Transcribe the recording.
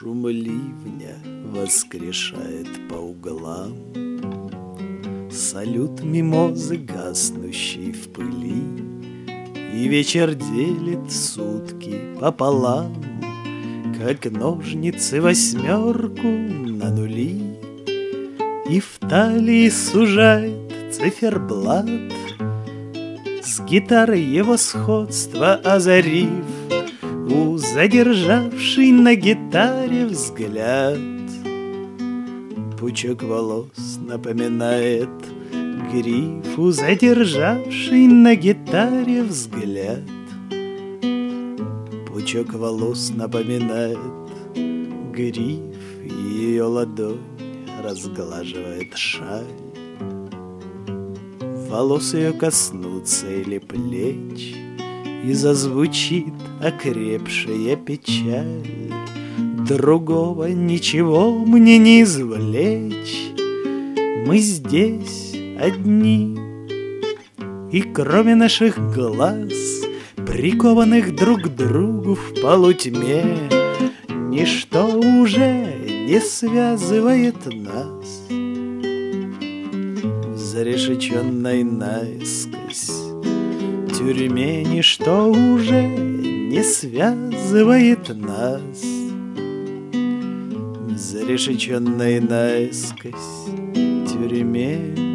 Шум ливня воскрешает по углам салют мимозы, гаснущей в пыли, и вечер делит сутки пополам, как ножницы восьмерку на нули, и в талии сужает циферблат, с гитарой его сходство озарив, у задержавшей на гитаре взгляд. Пучок волос напоминает гриф, у задержавшей на гитаре взгляд. Пучок волос напоминает гриф, ее ладонь разглаживает шаль. Волос ее коснутся или плеч, и зазвучит окрепшая печаль. Другого ничего мне не извлечь, мы здесь одни, и кроме наших глаз, прикованных друг к другу в полутьме, ничто уже не связывает нас. В зарешеченной наискось тюрьме ничто уже не связывает нас. В зарешеченной наискось тюрьме